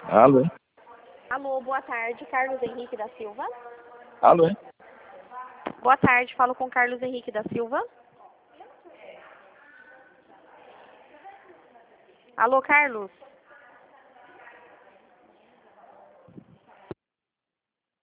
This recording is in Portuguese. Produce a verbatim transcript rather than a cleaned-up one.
Alô? Alô, boa tarde, Carlos Henrique da Silva. Alô? Boa tarde, falo com Carlos Henrique da Silva. Alô, Carlos?